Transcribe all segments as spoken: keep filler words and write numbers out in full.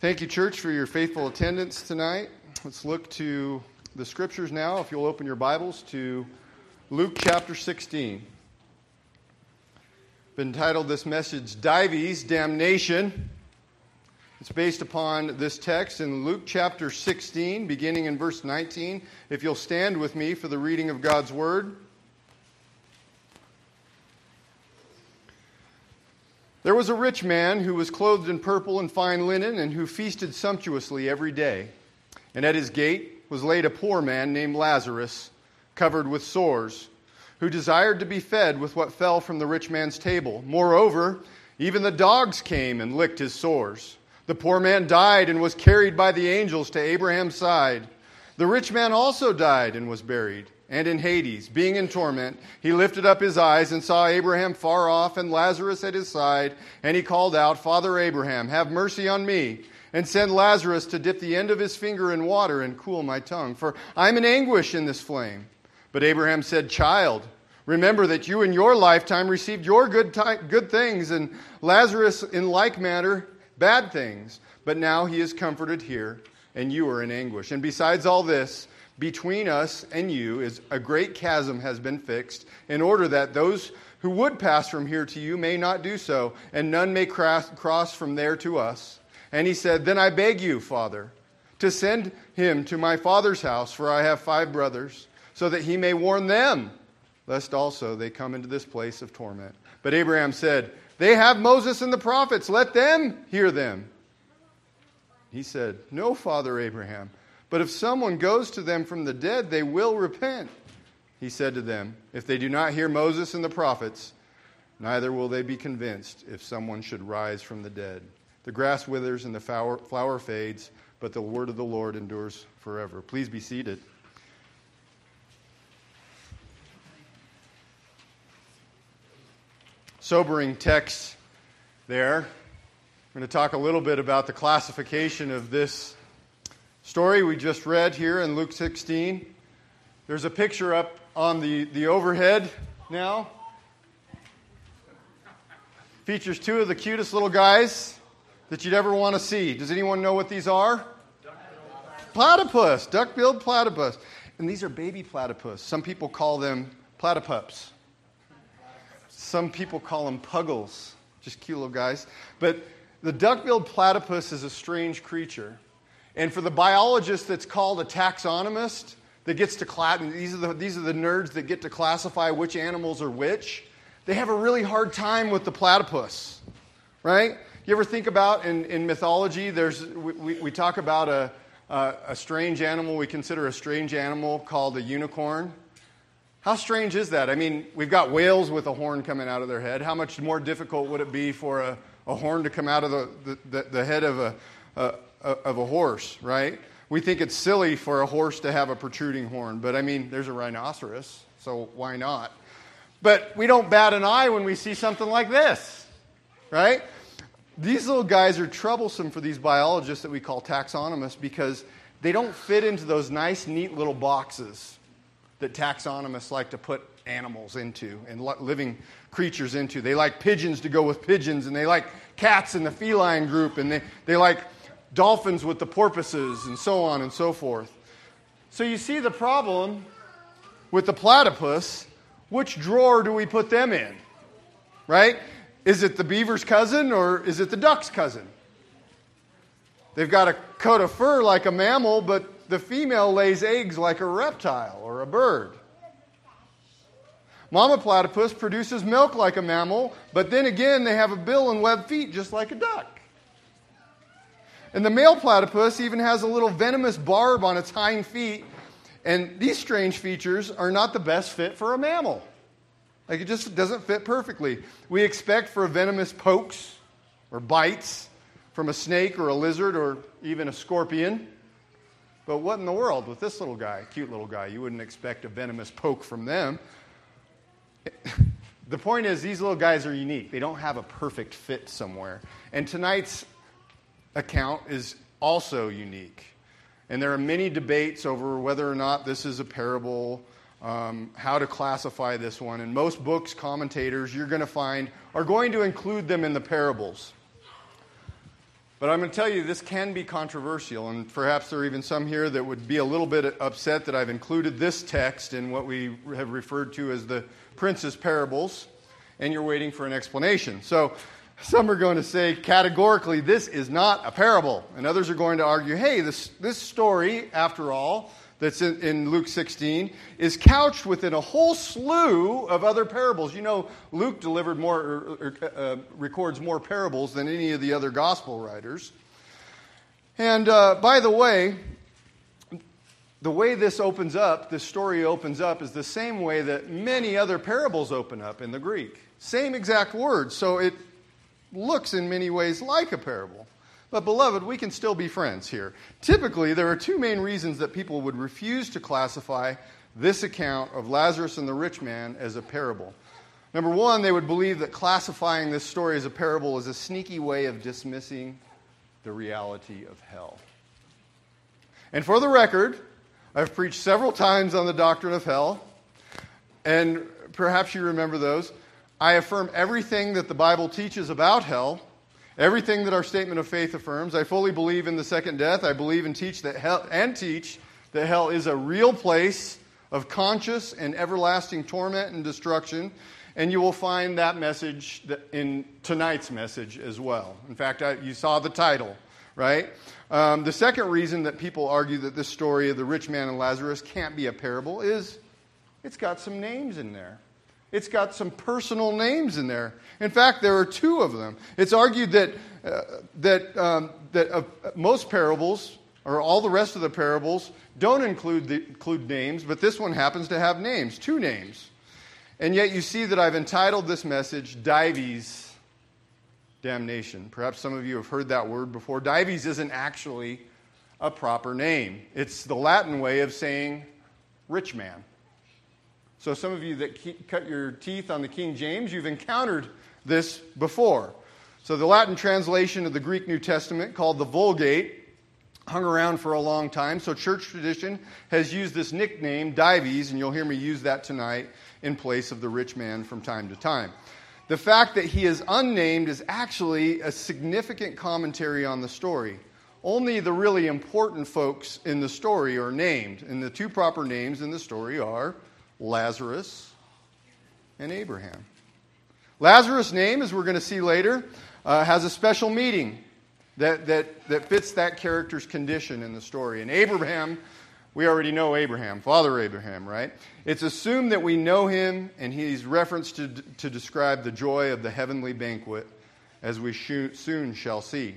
Thank you, church, for your faithful attendance tonight. Let's look to the scriptures now. If you'll open your Bibles to Luke chapter sixteen. I've entitled this message, Dives, Damnation. It's based upon this text in Luke chapter sixteen, beginning in verse nineteen. If you'll stand with me for the reading of God's Word. There was a rich man who was clothed in purple and fine linen and who feasted sumptuously every day. And at his gate was laid a poor man named Lazarus, covered with sores, who desired to be fed with what fell from the rich man's table. Moreover, even the dogs came and licked his sores. The poor man died and was carried by the angels to Abraham's side. The rich man also died and was buried. And in Hades, being in torment, he lifted up his eyes and saw Abraham far off and Lazarus at his side. And he called out, Father Abraham, have mercy on me, and send Lazarus to dip the end of his finger in water and cool my tongue, for I am in anguish in this flame. But Abraham said, Child, remember that you in your lifetime received your good, ti- good things, and Lazarus in like manner bad things. But now he is comforted here, and you are in anguish. And besides all this, between us and you is a great chasm has been fixed, in order that those who would pass from here to you may not do so, and none may cross, cross from there to us. And he said, Then I beg you, Father, to send him to my father's house, for I have five brothers, so that he may warn them, lest also they come into this place of torment. But Abraham said, They have Moses and the prophets, let them hear them. He said, No, Father Abraham, but if someone goes to them from the dead, they will repent. He said to them, If they do not hear Moses and the prophets, neither will they be convinced if someone should rise from the dead. The grass withers and the flower, flower fades, but the word of the Lord endures forever. Please be seated. Sobering text there. I'm going to talk a little bit about the classification of this story we just read here in Luke sixteen. There's a picture up on the, the overhead now. Features two of the cutest little guys that you'd ever want to see. Does anyone know what these are? Platypus, duck-billed platypus. And these are baby platypus. Some people call them platypups. Some people call them puggles. Just cute little guys. But the duck-billed platypus is a strange creature. And for the biologist that's called a taxonomist, that gets to class, these are the these are the nerds that get to classify which animals are which, they have a really hard time with the platypus, right? You ever think about in, in mythology? There's we, we talk about a, a a strange animal we consider a strange animal called a unicorn. How strange is that? I mean, we've got whales with a horn coming out of their head. How much more difficult would it be for a, a horn to come out of the the, the, the head of a, a of a horse, right? We think it's silly for a horse to have a protruding horn, but I mean, there's a rhinoceros, so why not? But we don't bat an eye when we see something like this, right? These little guys are troublesome for these biologists that we call taxonomists because they don't fit into those nice, neat little boxes that taxonomists like to put animals into and living creatures into. They like pigeons to go with pigeons, and they like cats in the feline group, and they, they like dolphins with the porpoises, and so on and so forth. So you see the problem with the platypus. Which drawer do we put them in? Right? Is it the beaver's cousin or is it the duck's cousin? They've got a coat of fur like a mammal, but the female lays eggs like a reptile or a bird. Mama platypus produces milk like a mammal, but then again they have a bill and webbed feet just like a duck. And the male platypus even has a little venomous barb on its hind feet. And these strange features are not the best fit for a mammal. Like, it just doesn't fit perfectly. We expect for venomous pokes or bites from a snake or a lizard or even a scorpion. But what in the world with this little guy, cute little guy? You wouldn't expect a venomous poke from them. The point is, these little guys are unique. They don't have a perfect fit somewhere. And tonight's account is also unique. And there are many debates over whether or not this is a parable, um, how to classify this one. And most books, commentators, you're going to find, are going to include them in the parables. But I'm going to tell you, this can be controversial, and perhaps there are even some here that would be a little bit upset that I've included this text in what we have referred to as the Prince's Parables, and you're waiting for an explanation. So some are going to say categorically, this is not a parable. And others are going to argue, hey, this, this story, after all, that's in, in Luke sixteen, is couched within a whole slew of other parables. You know, Luke delivered more, or, or, uh, records more parables than any of the other gospel writers. And uh, by the way, the way this opens up, this story opens up, is the same way that many other parables open up in the Greek. Same exact words, so it looks in many ways like a parable. But beloved, we can still be friends here. Typically, there are two main reasons that people would refuse to classify this account of Lazarus and the rich man as a parable. Number one, they would believe that classifying this story as a parable is a sneaky way of dismissing the reality of hell. And for the record, I've preached several times on the doctrine of hell, and perhaps you remember those. I affirm everything that the Bible teaches about hell, everything that our statement of faith affirms. I fully believe in the second death. I believe and teach that hell, and teach that hell is a real place of conscious and everlasting torment and destruction. And you will find that message in tonight's message as well. In fact, I, you saw the title, right? Um, the second reason that people argue that this story of the rich man and Lazarus can't be a parable is it's got some names in there. It's got some personal names in there. In fact, there are two of them. It's argued that uh, that um, that uh, most parables, or all the rest of the parables, don't include the, include names, but this one happens to have names, two names. And yet you see that I've entitled this message, Dives Damnation. Perhaps some of you have heard that word before. Dives isn't actually a proper name. It's the Latin way of saying rich man. So some of you that keep, cut your teeth on the King James, you've encountered this before. So the Latin translation of the Greek New Testament, called the Vulgate, hung around for a long time. So church tradition has used this nickname, Dives, and you'll hear me use that tonight in place of the rich man from time to time. The fact that he is unnamed is actually a significant commentary on the story. Only the really important folks in the story are named, and the two proper names in the story are Lazarus and Abraham. Lazarus' name, as we're going to see later, uh, has a special meaning that, that, that fits that character's condition in the story. And Abraham, we already know Abraham, Father Abraham, right? It's assumed that we know him, and he's referenced to, to describe the joy of the heavenly banquet, as we sh- soon shall see.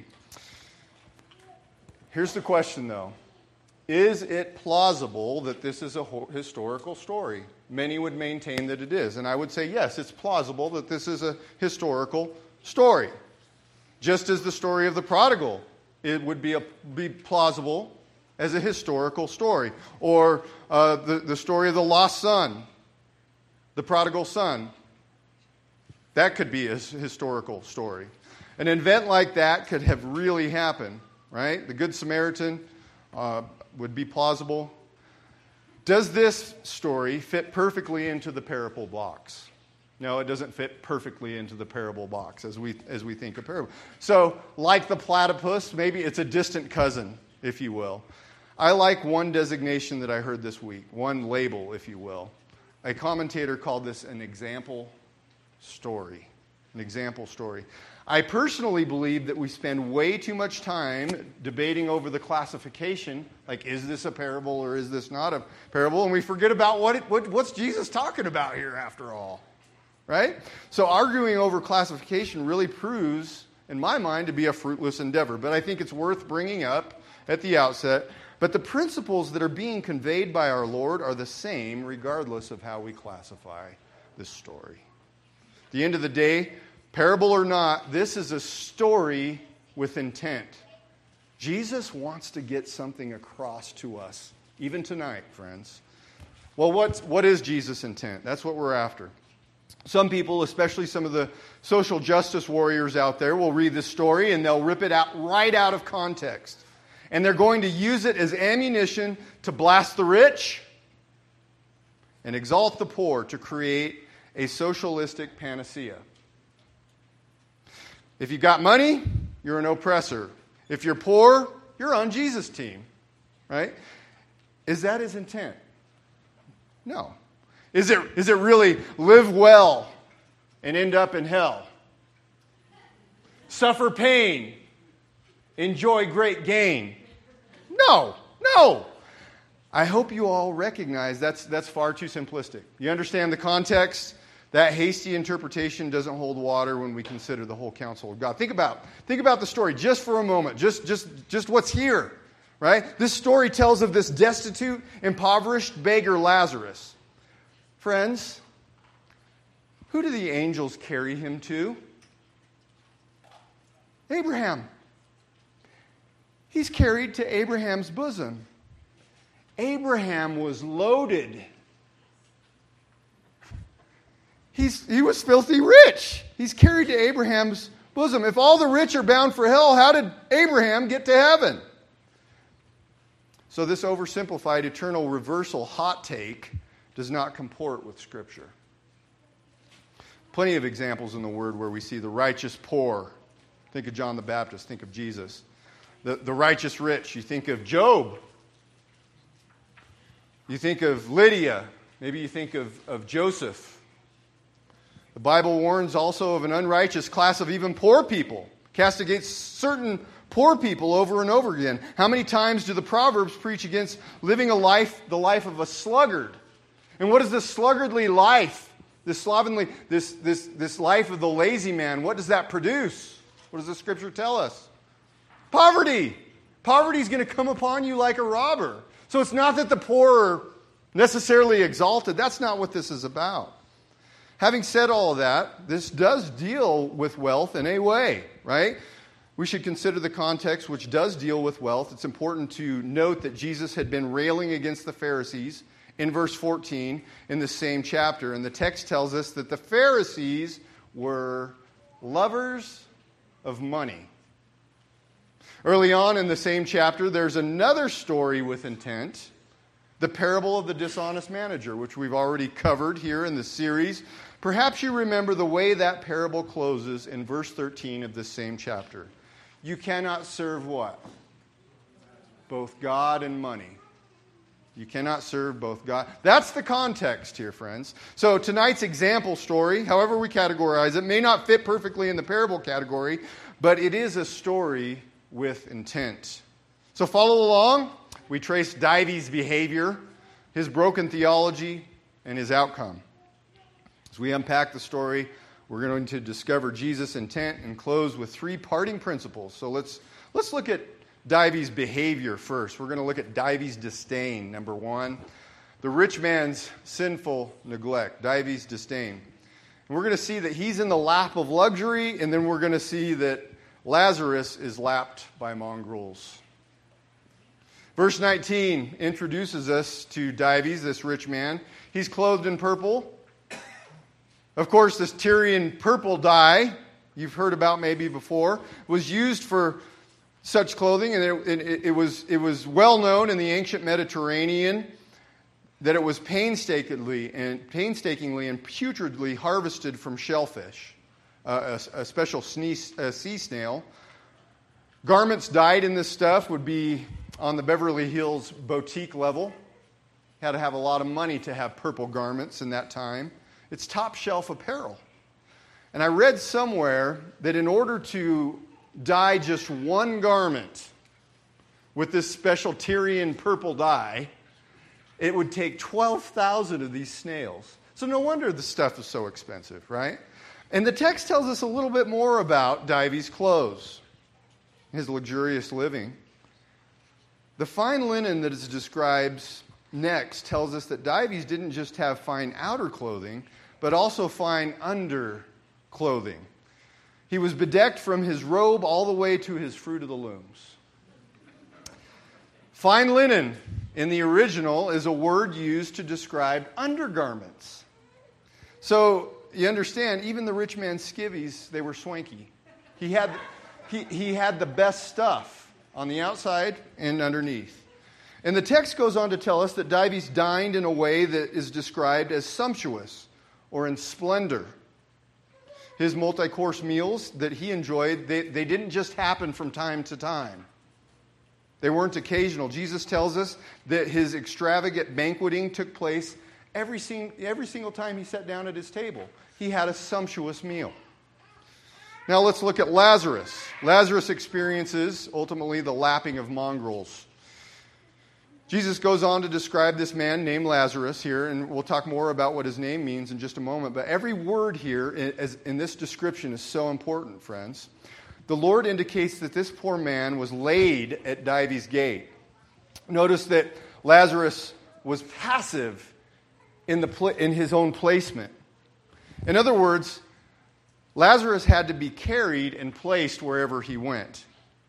Here's the question, though. Is it plausible that this is a ho- historical story? Many would maintain that it is. And I would say, yes, it's plausible that this is a historical story. Just as the story of the prodigal, it would be, a, be plausible as a historical story. Or uh, the, the story of the lost son, the prodigal son. That could be a historical story. An event like that could have really happened, right? The Good Samaritan uh, would be plausible. Does this story fit perfectly into the parable box? No, it doesn't fit perfectly into the parable box as we as we think of parable. So, like the platypus, maybe it's a distant cousin, if you will. I like one designation that I heard this week, one label, if you will. A commentator called this an example story. An example story. I personally believe that we spend way too much time debating over the classification, like is this a parable or is this not a parable, and we forget about what, it, what what's Jesus talking about here after all, right? So arguing over classification really proves, in my mind, to be a fruitless endeavor, but I think it's worth bringing up at the outset. But the principles that are being conveyed by our Lord are the same regardless of how we classify this story. At the end of the day, parable or not, this is a story with intent. Jesus wants to get something across to us, even tonight, friends. Well, what's, what is Jesus' intent? That's what we're after. Some people, especially some of the social justice warriors out there, will read this story and they'll rip it out right out of context. And they're going to use it as ammunition to blast the rich and exalt the poor to create a socialistic panacea. If you've got money, you're an oppressor. If you're poor, you're on Jesus' team, right? Is that his intent? No. Is it, is it really live well and end up in hell? Suffer pain, enjoy great gain? No, no. I hope you all recognize that's, that's far too simplistic. You understand the context? That hasty interpretation doesn't hold water when we consider the whole counsel of God. Think about, think about the story just for a moment, just, just, just what's here, right? This story tells of this destitute, impoverished beggar Lazarus. Friends, who do the angels carry him to? Abraham. He's carried to Abraham's bosom. Abraham was loaded. He's, he was filthy rich. He's carried to Abraham's bosom. If all the rich are bound for hell, how did Abraham get to heaven? So this oversimplified eternal reversal hot take does not comport with Scripture. Plenty of examples in the Word where we see the righteous poor. Think of John the Baptist. Think of Jesus. The, the righteous rich. You think of Job. You think of Lydia. Maybe you think of, of Joseph. The Bible warns also of an unrighteous class of even poor people. Castigates certain poor people over and over again. How many times do the Proverbs preach against living a life, the life of a sluggard? And what is this sluggardly life? This slovenly, this, this, this life of the lazy man, what does that produce? What does the Scripture tell us? Poverty. Poverty is going to come upon you like a robber. So it's not that the poor are necessarily exalted. That's not what this is about. Having said all of that, this does deal with wealth in a way, right? We should consider the context which does deal with wealth. It's important to note that Jesus had been railing against the Pharisees in verse fourteen in the same chapter. And the text tells us that the Pharisees were lovers of money. Early on in the same chapter, there's another story with intent. The parable of the dishonest manager, which we've already covered here in the series. Perhaps you remember the way that parable closes in verse thirteen of this same chapter. You cannot serve what? Both God and money. You cannot serve both God. That's the context here, friends. So tonight's example story, however we categorize it, may not fit perfectly in the parable category, but it is a story with intent. So follow along. We trace Divey's behavior, his broken theology, and his outcome. As we unpack the story, we're going to discover Jesus' intent and close with three parting principles. So let's let's look at Divey's behavior first. We're going to look at Divey's disdain, number one. The rich man's sinful neglect, Divey's disdain. And we're going to see that he's in the lap of luxury, and then we're going to see that Lazarus is lapped by mongrels. Verse nineteen introduces us to Dives, this rich man. He's clothed in purple. Of course, this Tyrian purple dye, you've heard about maybe before, was used for such clothing, and it, it, it was it was well known in the ancient Mediterranean that it was painstakingly and painstakingly and putridly harvested from shellfish, uh, a, a special sneeze, a sea snail. Garments dyed in this stuff would be on the Beverly Hills boutique level. Had to have a lot of money to have purple garments in that time. It's top shelf apparel. And I read somewhere that in order to dye just one garment with this special Tyrian purple dye, it would take twelve thousand of these snails. So no wonder the stuff is so expensive, right? And the text tells us a little bit more about Divey's clothes, his luxurious living. The fine linen that is described next tells us that Dives didn't just have fine outer clothing, but also fine under clothing. He was bedecked from his robe all the way to his fruit of the looms. Fine linen in the original is a word used to describe undergarments. So you understand, even the rich man's skivvies, they were swanky. He had, he, he had the best stuff on the outside and underneath. And the text goes on to tell us that Dives dined in a way that is described as sumptuous or in splendor. His multi-course meals that he enjoyed, they, they didn't just happen from time to time. They weren't occasional. Jesus tells us that his extravagant banqueting took place every, sing, every single time he sat down at his table. He had a sumptuous meal. Now let's look at Lazarus. Lazarus experiences, ultimately, the lapping of mongrels. Jesus goes on to describe this man named Lazarus here, and we'll talk more about what his name means in just a moment. But every word here in this description is so important, friends. The Lord indicates that this poor man was laid at Dives Gate. Notice that Lazarus was passive in, the, in his own placement. In other words, Lazarus had to be carried and placed wherever he went.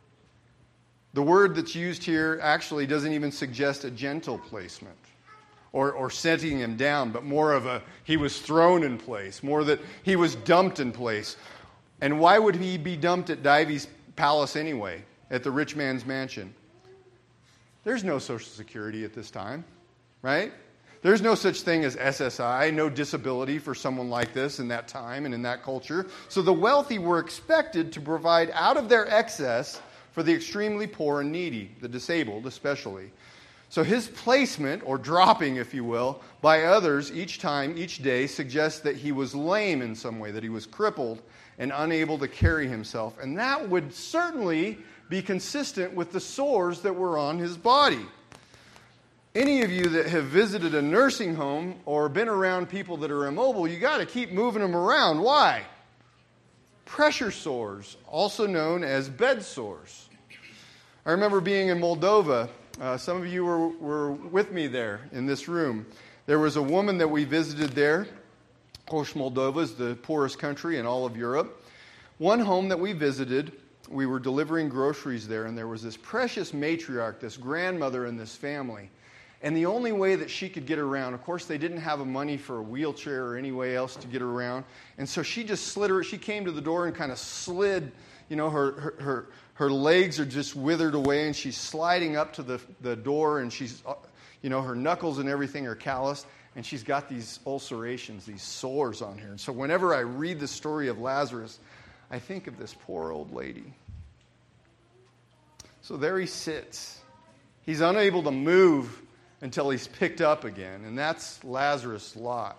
The word that's used here actually doesn't even suggest a gentle placement or, or setting him down, but more of a he was thrown in place, more that he was dumped in place. And why would he be dumped at Dives Palace anyway, at the rich man's mansion? There's no Social Security at this time, right? There's no such thing as S S I, no disability for someone like this in that time and in that culture. So the wealthy were expected to provide out of their excess for the extremely poor and needy, the disabled especially. So his placement, or dropping, if you will, by others each time, each day, suggests that he was lame in some way, that he was crippled and unable to carry himself. And that would certainly be consistent with the sores that were on his body. Any of you that have visited a nursing home or been around people that are immobile, you got to keep moving them around. Why? Pressure sores, also known as bed sores. I remember being in Moldova. Uh, some of you were, were with me there in this room. There was a woman that we visited there. Of course, Moldova is the poorest country in all of Europe. One home that we visited, we were delivering groceries there, and there was this precious matriarch, this grandmother in this family. And the only way that she could get around, of course, they didn't have a money for a wheelchair or any way else to get around. And so she just slid her, she came to the door and kind of slid, you know, her her her, her legs are just withered away, and she's sliding up to the, the door, and she's, you know, her knuckles and everything are calloused, and she's got these ulcerations, these sores on her. And so whenever I read the story of Lazarus, I think of this poor old lady. So there he sits. He's unable to move until he's picked up again. And that's Lazarus' lot.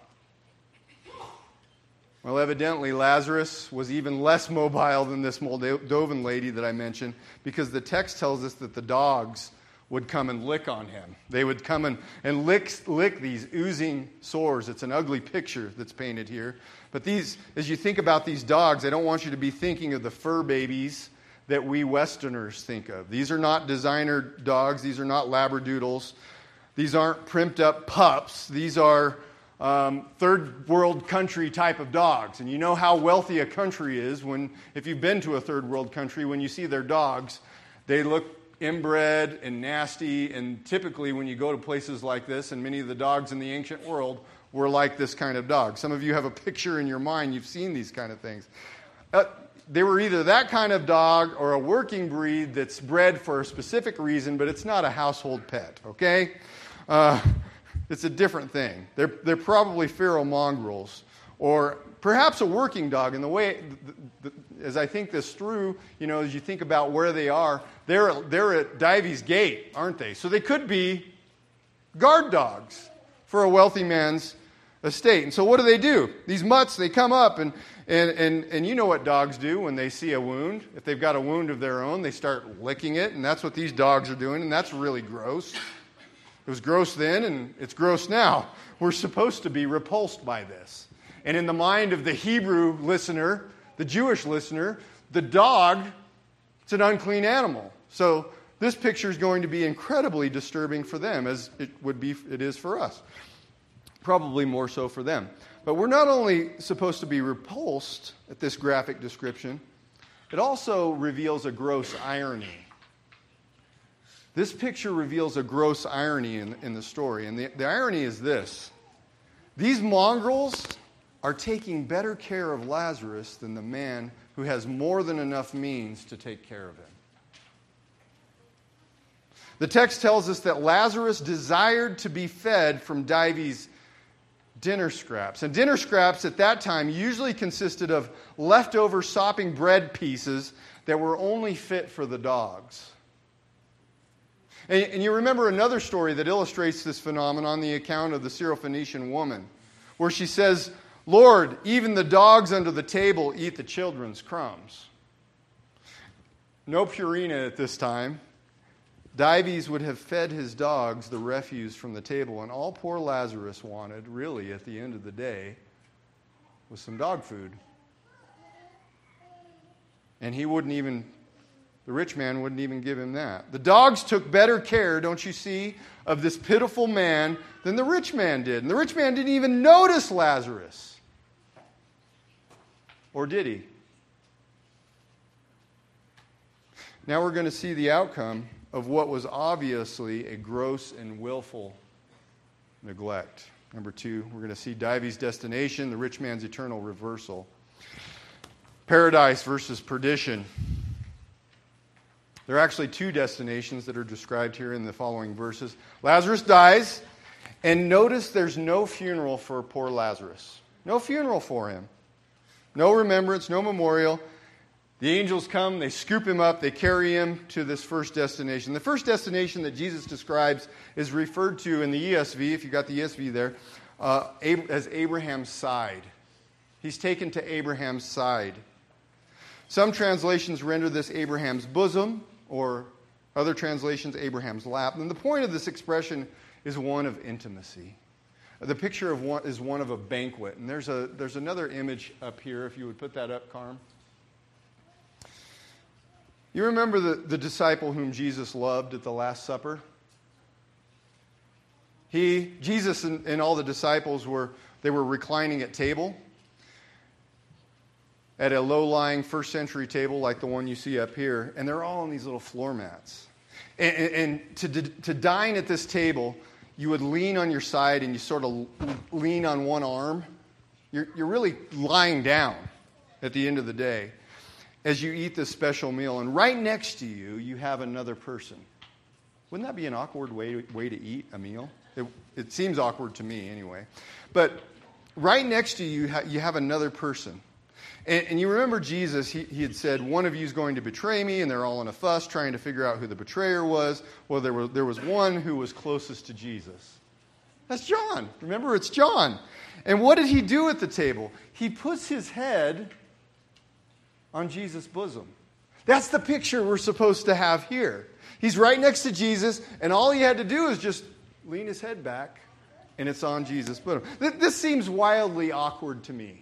Well, evidently, Lazarus was even less mobile than this Moldovan lady that I mentioned, because the text tells us that the dogs would come and lick on him. They would come and, and lick, lick these oozing sores. It's an ugly picture that's painted here. But these, as you think about these dogs, I don't want you to be thinking of the fur babies that we Westerners think of. These are not designer dogs. These are not Labradoodles. These aren't primped up pups. These are um, third world country type of dogs. And you know how wealthy a country is when, if you've been to a third world country, when you see their dogs, they look inbred and nasty. And typically when you go to places like this, and many of the dogs in the ancient world were like this kind of dog. Some of you have a picture in your mind. You've seen these kind of things. Uh, they were either that kind of dog or a working breed that's bred for a specific reason, but it's not a household pet, okay? Uh, it's a different thing. They're, they're probably feral mongrels, or perhaps a working dog. And the way, the, the, as I think this through, you know, as you think about where they are, they're, they're at Dives Gate, aren't they? So they could be guard dogs for a wealthy man's estate. And so what do they do? These mutts, they come up, and, and, and, and you know what dogs do when they see a wound. If they've got a wound of their own, they start licking it, and that's what these dogs are doing, and that's really gross. It was gross then, and it's gross now. We're supposed to be repulsed by this. And in the mind of the Hebrew listener, the Jewish listener, the dog, it's an unclean animal. So this picture is going to be incredibly disturbing for them, as it would be, it is for us. Probably more so for them. But we're not only supposed to be repulsed at this graphic description, it also reveals a gross irony. This picture reveals a gross irony in, in the story. And the, the irony is this. These mongrels are taking better care of Lazarus than the man who has more than enough means to take care of him. The text tells us that Lazarus desired to be fed from Dives, dinner scraps. And dinner scraps at that time usually consisted of leftover sopping bread pieces that were only fit for the dogs. And, and you remember another story that illustrates this phenomenon, the account of the Syrophoenician woman, where she says, "Lord, even the dogs under the table eat the children's crumbs." No Purina at this time. Dives would have fed his dogs the refuse from the table, and all poor Lazarus wanted, really, at the end of the day, was some dog food. And he wouldn't even, the rich man wouldn't even give him that. The dogs took better care, don't you see, of this pitiful man than the rich man did. And the rich man didn't even notice Lazarus. Or did he? Now we're going to see the outcome of what was obviously a gross and willful neglect. Number two, we're going to see Dives' destination, the rich man's eternal reversal. Paradise versus perdition. There are actually two destinations that are described here in the following verses. Lazarus dies, and notice there's no funeral for poor Lazarus. No funeral for him. No remembrance, no memorial. The angels come, they scoop him up, they carry him to this first destination. The first destination that Jesus describes is referred to in the E S V, if you got the E S V there, uh, as Abraham's side. He's taken to Abraham's side. Some translations render this Abraham's bosom, or other translations, Abraham's lap. And the point of this expression is one of intimacy. The picture of one is one of a banquet. And there's a there's another image up here, if you would put that up, Carm. You remember the, the disciple whom Jesus loved at the Last Supper? He, Jesus and, and all the disciples were, they were reclining at table, at a low-lying first century table like the one you see up here, and they're all on these little floor mats. And, and, and to, to dine at this table, you would lean on your side and you sort of lean on one arm. You're, you're really lying down at the end of the day as you eat this special meal. And right next to you, you have another person. Wouldn't that be an awkward way to, way to eat a meal? It, it seems awkward to me anyway. But right next to you, you have another person. And, and you remember Jesus, he, he had said, one of you is going to betray me, and they're all in a fuss trying to figure out who the betrayer was. Well, there was, there was one who was closest to Jesus. That's John. Remember, it's John. And what did he do at the table? He puts his head on Jesus' bosom. That's the picture we're supposed to have here. He's right next to Jesus, and all he had to do is just lean his head back, and it's on Jesus' bosom. This seems wildly awkward to me.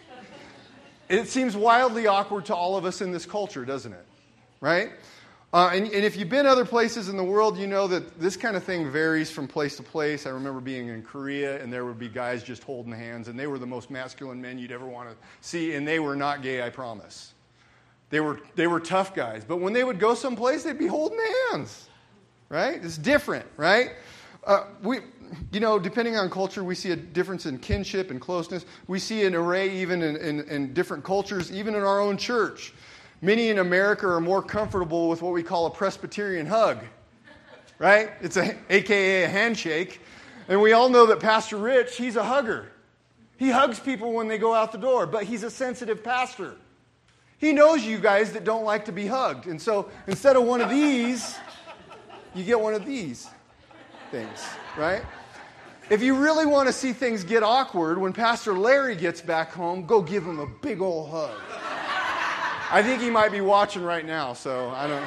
It seems wildly awkward to all of us in this culture, doesn't it? Right? Uh, and, and if you've been other places in the world, you know that this kind of thing varies from place to place. I remember being in Korea, and there would be guys just holding hands, and they were the most masculine men you'd ever want to see, and they were not gay, I promise. They were they were tough guys. But when they would go someplace, they'd be holding hands. Right? It's different, right? Uh, we, you know, depending on culture, we see a difference in kinship and closeness. We see an array even in, in, in different cultures, even in our own church. Many in America are more comfortable with what we call a Presbyterian hug. Right? It's a A K A a handshake. And we all know that Pastor Rich, he's a hugger. He hugs people when they go out the door, but he's a sensitive pastor. He knows you guys that don't like to be hugged. And so instead of one of these, you get one of these things, right? If you really want to see things get awkward, when Pastor Larry gets back home, go give him a big old hug. I think he might be watching right now, so I don't...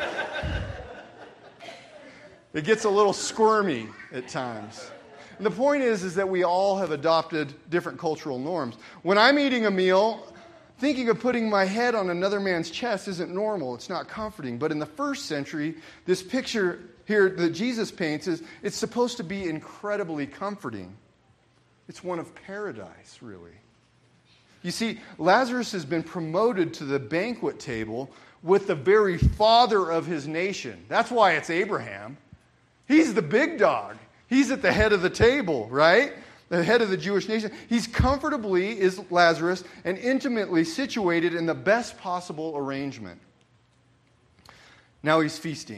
It gets a little squirmy at times. And the point is, is that we all have adopted different cultural norms. When I'm eating a meal, thinking of putting my head on another man's chest isn't normal. It's not comforting. But in the first century, this picture here that Jesus paints is it's supposed to be incredibly comforting. It's one of paradise, really. You see, Lazarus has been promoted to the banquet table with the very father of his nation. That's why it's Abraham. He's the big dog. He's at the head of the table, right? The head of the Jewish nation. He's comfortably, is Lazarus, and intimately situated in the best possible arrangement. Now he's feasting.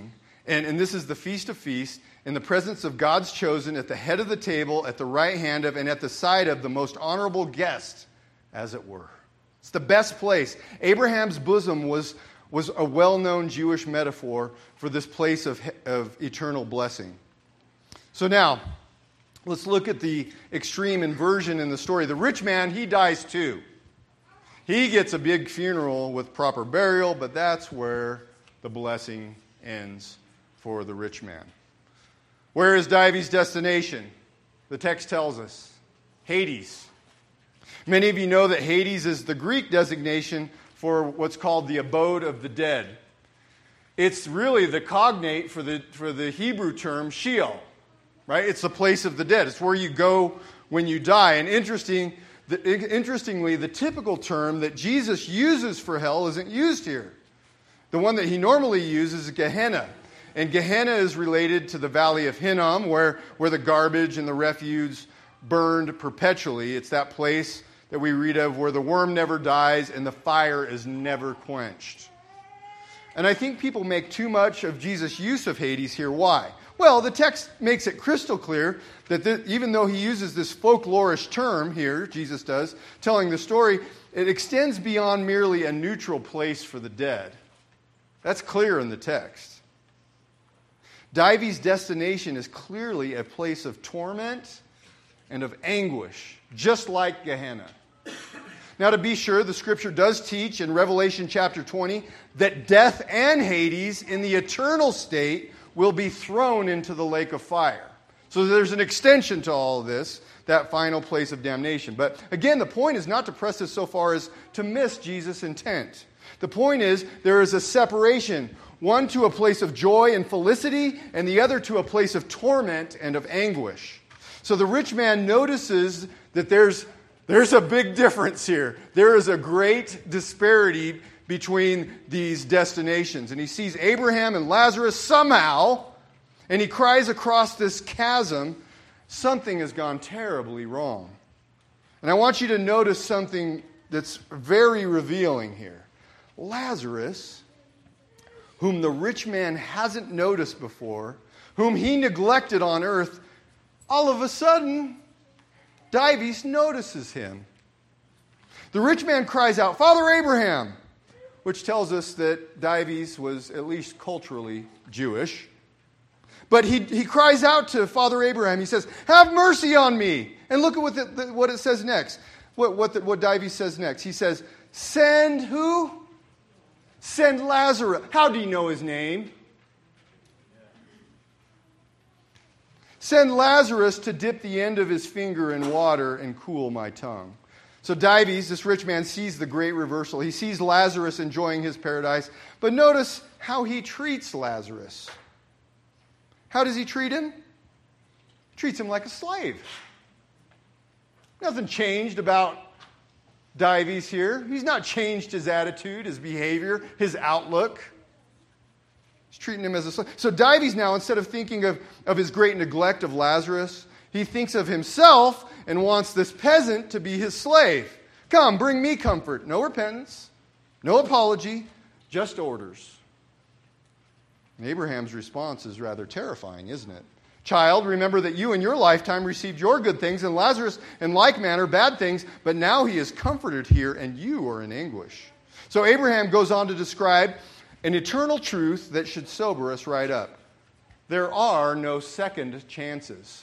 And, and this is the Feast of Feasts, in the presence of God's chosen, at the head of the table, at the right hand of, and at the side of the most honorable guest, as it were. It's the best place. Abraham's bosom was, was a well-known Jewish metaphor for this place of, of eternal blessing. So now, let's look at the extreme inversion in the story. The rich man, he dies too. He gets a big funeral with proper burial, but that's where the blessing ends for the rich man. Where is Divey's destination? The text tells us. Hades. Many of you know that Hades is the Greek designation for what's called the abode of the dead. It's really the cognate for the, for the Hebrew term Sheol. Right? It's the place of the dead. It's where you go when you die. And interesting, the, interestingly, the typical term that Jesus uses for hell isn't used here. The one that he normally uses is Gehenna. And Gehenna is related to the valley of Hinnom, where, where the garbage and the refuse burned perpetually. It's that place that we read of where the worm never dies and the fire is never quenched. And I think people make too much of Jesus' use of Hades here. Why? Well, the text makes it crystal clear that the, even though he uses this folklorish term here, Jesus does, telling the story, it extends beyond merely a neutral place for the dead. That's clear in the text. Divey's destination is clearly a place of torment and of anguish, just like Gehenna. Now, to be sure, the Scripture does teach in Revelation chapter twenty that death and Hades in the eternal state will be thrown into the lake of fire. So there's an extension to all of this, that final place of damnation. But again, the point is not to press this so far as to miss Jesus' intent. The point is there is a separation, one to a place of joy and felicity, and the other to a place of torment and of anguish. So the rich man notices that there's, there's a big difference here. There is a great disparity between these destinations. And he sees Abraham and Lazarus somehow, and he cries across this chasm, something has gone terribly wrong. And I want you to notice something that's very revealing here. Lazarus, whom the rich man hasn't noticed before, whom he neglected on earth, all of a sudden, Dives notices him. The rich man cries out, "Father Abraham," which tells us that Dives was at least culturally Jewish. But he, he cries out to Father Abraham. He says, "Have mercy on me." And look at what, the, the, what it says next. What, what, the, what Dives says next. He says, "Send who? Send Lazarus." How do you know his name? "Send Lazarus to dip the end of his finger in water and cool my tongue." So Dives, this rich man, sees the great reversal. He sees Lazarus enjoying his paradise. But notice how he treats Lazarus. How does he treat him? He treats him like a slave. Nothing changed about Dives here. He's not changed his attitude, his behavior, his outlook. He's treating him as a slave. So Dives now, instead of thinking of, of his great neglect of Lazarus, he thinks of himself and wants this peasant to be his slave. "Come, bring me comfort." No repentance, no apology, just orders. And Abraham's response is rather terrifying, isn't it? "Child, remember that you in your lifetime received your good things, and Lazarus in like manner bad things, but now he is comforted here, and you are in anguish." So Abraham goes on to describe an eternal truth that should sober us right up. There are no second chances.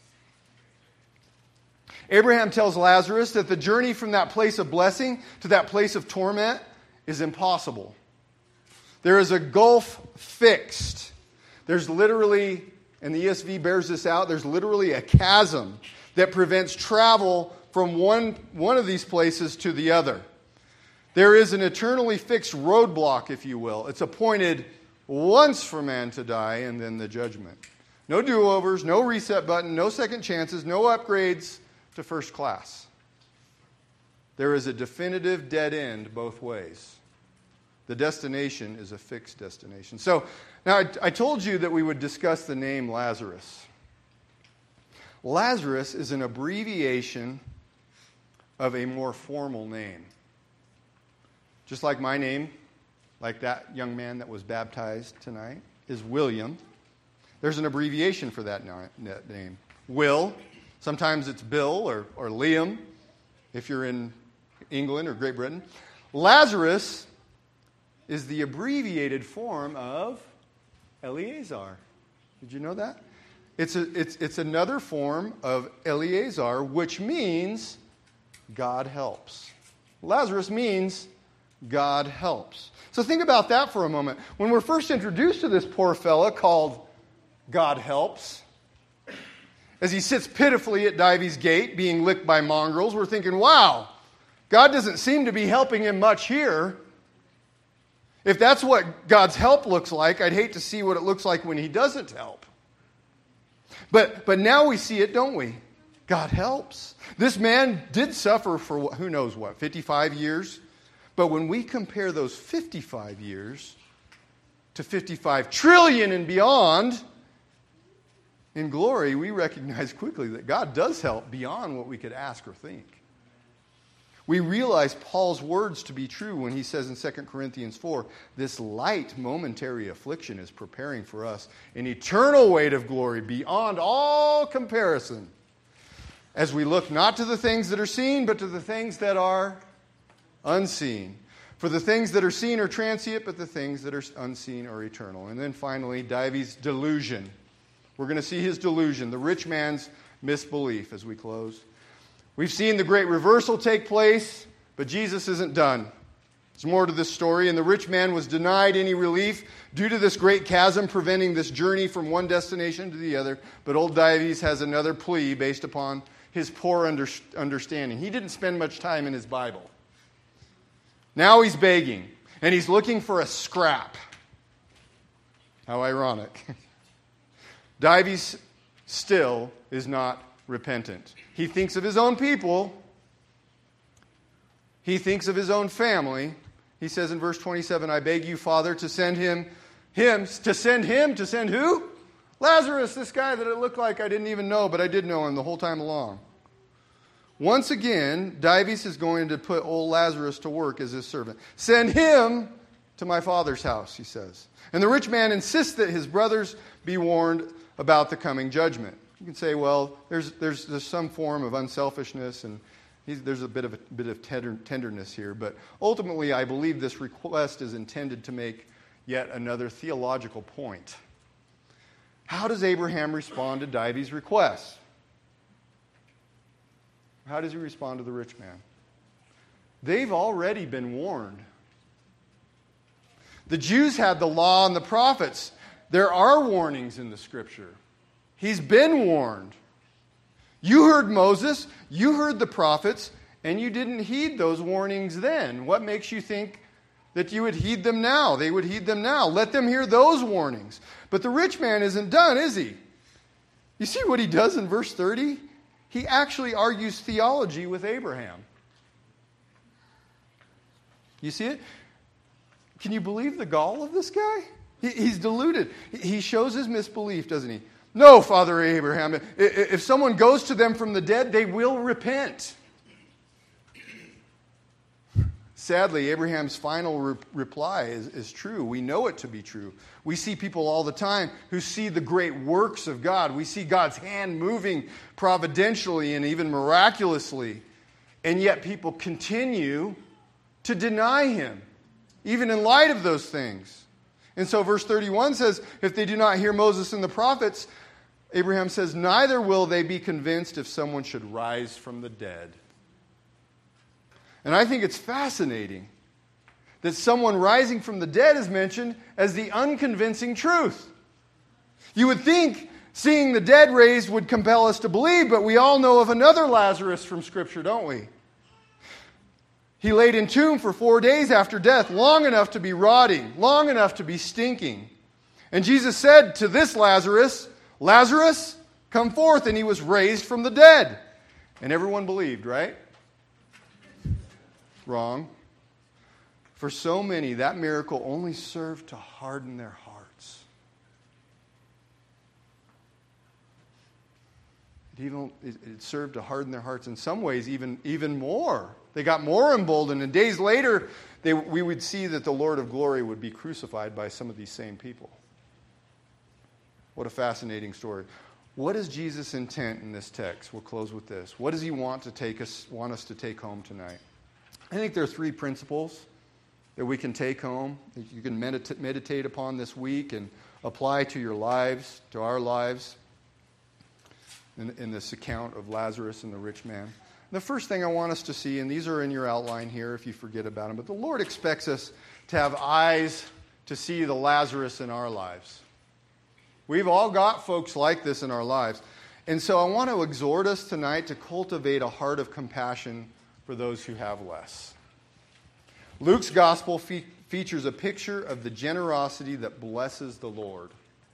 Abraham tells Lazarus that the journey from that place of blessing to that place of torment is impossible. There is a gulf fixed. There's literally, and the E S V bears this out, there's literally a chasm that prevents travel from one, one of these places to the other. There is an eternally fixed roadblock, if you will. It's appointed once for man to die and then the judgment. No do-overs, no reset button, no second chances, no upgrades to first class. There is a definitive dead end both ways. The destination is a fixed destination. So, now I, I told you that we would discuss the name Lazarus. Lazarus is an abbreviation of a more formal name. Just like my name, like that young man that was baptized tonight, is William. There's an abbreviation for that name. Will. Sometimes it's Bill or, or Liam, if you're in England or Great Britain. Lazarus is the abbreviated form of Eleazar. Did you know that? It's, a, it's, it's another form of Eleazar, which means God helps. Lazarus means God helps. So think about that for a moment. When we're first introduced to this poor fella called God helps, as he sits pitifully at Dives gate being licked by mongrels, we're thinking, wow, God doesn't seem to be helping him much here. If that's what God's help looks like, I'd hate to see what it looks like when he doesn't help. But, but now we see it, don't we? God helps. This man did suffer for who knows what, fifty-five years? But when we compare those fifty-five years to fifty-five trillion and beyond, in glory, we recognize quickly that God does help beyond what we could ask or think. We realize Paul's words to be true when he says in Second Corinthians four, this light momentary affliction is preparing for us an eternal weight of glory beyond all comparison, as we look not to the things that are seen, but to the things that are unseen. For the things that are seen are transient, but the things that are unseen are eternal. And then finally, Dives' delusion. We're going to see his delusion, the rich man's misbelief, as we close. We've seen the great reversal take place, but Jesus isn't done. There's more to this story, and the rich man was denied any relief due to this great chasm preventing this journey from one destination to the other. But old Dives has another plea based upon his poor under, understanding. He didn't spend much time in his Bible. Now he's begging, and he's looking for a scrap. How ironic. Dives still is not repentant. He thinks of his own people. He thinks of his own family. He says in verse twenty-seven, I beg you, Father, to send him, him, to send him, to send who? Lazarus, this guy that it looked like I didn't even know, but I did know him the whole time along. Once again, Dives is going to put old Lazarus to work as his servant. Send him to my father's house, he says. And the rich man insists that his brothers be warned about the coming judgment. You can say, well, there's there's, there's some form of unselfishness, and he's, there's a bit of a bit of tender, tenderness here. But ultimately, I believe this request is intended to make yet another theological point. How does Abraham respond to Dives' request? How does he respond to the rich man? They've already been warned. The Jews had the law and the prophets. There are warnings in the Scripture. He's been warned. You heard Moses, you heard the prophets, and you didn't heed those warnings then. What makes you think that you would heed them now? They would heed them now. Let them hear those warnings. But the rich man isn't done, is he? You see what he does in verse thirty? He actually argues theology with Abraham. You see it? Can you believe the gall of this guy? He, he's deluded. He shows his misbelief, doesn't he? No, Father Abraham, if someone goes to them from the dead, they will repent. Sadly, Abraham's final re- reply is, is true. We know it to be true. We see people all the time who see the great works of God. We see God's hand moving providentially and even miraculously. And yet people continue to deny him, even in light of those things. And so verse thirty-one says, if they do not hear Moses and the prophets, Abraham says, neither will they be convinced if someone should rise from the dead. And I think it's fascinating that someone rising from the dead is mentioned as the unconvincing truth. You would think seeing the dead raised would compel us to believe, but we all know of another Lazarus from Scripture, don't we? He laid in tomb for four days after death, long enough to be rotting, long enough to be stinking. And Jesus said to this Lazarus, Lazarus, come forth, and he was raised from the dead. And everyone believed, right? Wrong. For so many, that miracle only served to harden their hearts. It, even, it, it served to harden their hearts in some ways even, even more. They got more emboldened, and days later, they, we would see that the Lord of glory would be crucified by some of these same people. What a fascinating story. What is Jesus' intent in this text? We'll close with this. What does he want to take us, want us to take home tonight? I think there are three principles that we can take home, that you can medita- meditate upon this week and apply to your lives, to our lives, in, in this account of Lazarus and the rich man. The first thing I want us to see, and these are in your outline here if you forget about them, but the Lord expects us to have eyes to see the Lazarus in our lives. We've all got folks like this in our lives. And so I want to exhort us tonight to cultivate a heart of compassion for those who have less. Luke's gospel fe- features a picture of the generosity that blesses the Lord.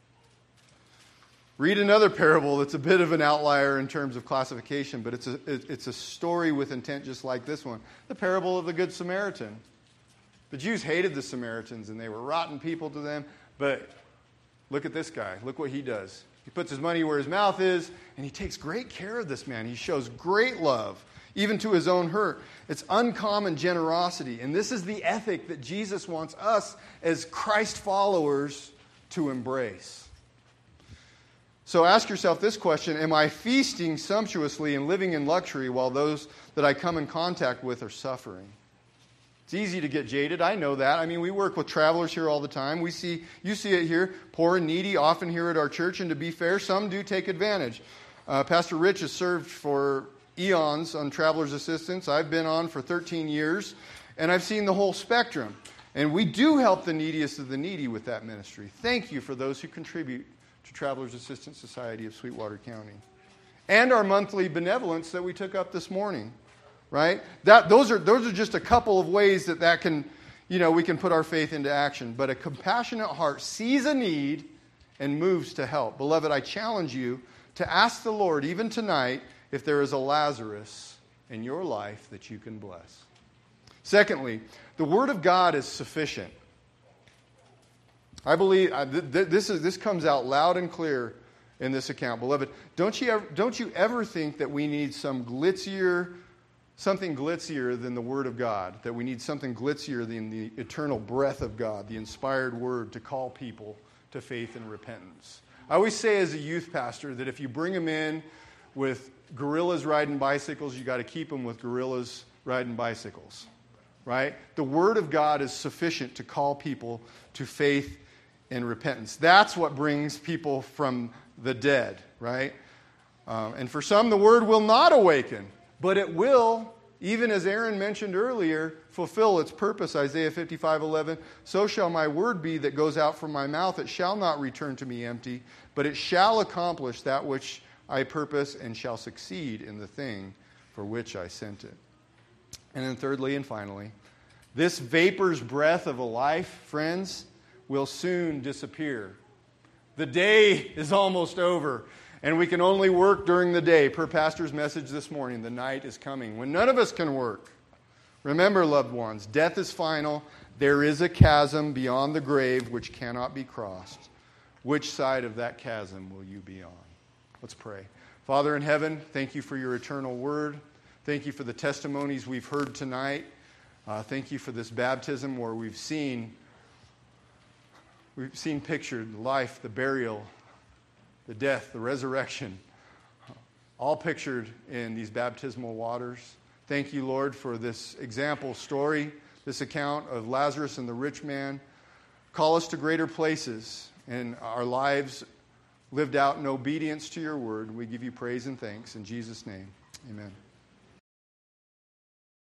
Read another parable that's a bit of an outlier in terms of classification, but it's a, it's a story with intent just like this one. The parable of the Good Samaritan. The Jews hated the Samaritans, and they were rotten people to them, but look at this guy. Look what he does. He puts his money where his mouth is, and he takes great care of this man. He shows great love, even to his own hurt. It's uncommon generosity, and this is the ethic that Jesus wants us as Christ followers to embrace. So ask yourself this question: am I feasting sumptuously and living in luxury while those that I come in contact with are suffering? It's easy to get jaded. I know that. I mean, we work with travelers here all the time. We see, you see it here, poor and needy, often here at our church. And to be fair, some do take advantage. Uh, Pastor Rich has served for eons on Traveler's Assistance. I've been on for thirteen years, and I've seen the whole spectrum. And we do help the neediest of the needy with that ministry. Thank you for those who contribute to Traveler's Assistance Society of Sweetwater County. And our monthly benevolence that we took up this morning. Right? That those are those are just a couple of ways that that can, you know, we can put our faith into action. But a compassionate heart sees a need and moves to help. Beloved, I challenge you to ask the Lord, even tonight, if there is a Lazarus in your life that you can bless. Secondly, the Word of God is sufficient. I believe uh, th- th- this is this comes out loud and clear in this account. Beloved, don't you ever, don't you ever think that we need some glitzier Something glitzier than the Word of God, that we need something glitzier than the eternal breath of God, the inspired Word to call people to faith and repentance. I always say as a youth pastor that if you bring them in with gorillas riding bicycles, you got to keep them with gorillas riding bicycles, right? The Word of God is sufficient to call people to faith and repentance. That's what brings people from the dead, right? Um, and for some, the Word will not awaken. But it will, even as Aaron mentioned earlier, fulfill its purpose. Isaiah fifty-five eleven, so shall my word be that goes out from my mouth. It shall not return to me empty, but it shall accomplish that which I purpose and shall succeed in the thing for which I sent it. And then thirdly and finally, this vapor's breath of a life, friends, will soon disappear. The day is almost over. And we can only work during the day. Per pastor's message this morning, the night is coming when none of us can work. Remember, loved ones, death is final. There is a chasm beyond the grave which cannot be crossed. Which side of that chasm will you be on? Let's pray. Father in heaven, thank you for your eternal word. Thank you for the testimonies we've heard tonight. Uh, thank you for this baptism where we've seen, we've seen pictured the life, the burial, the death, the resurrection, all pictured in these baptismal waters. Thank you, Lord, for this example story, this account of Lazarus and the rich man. Call us to greater places in our lives lived out in obedience to your word. We give you praise and thanks. In Jesus' name, amen.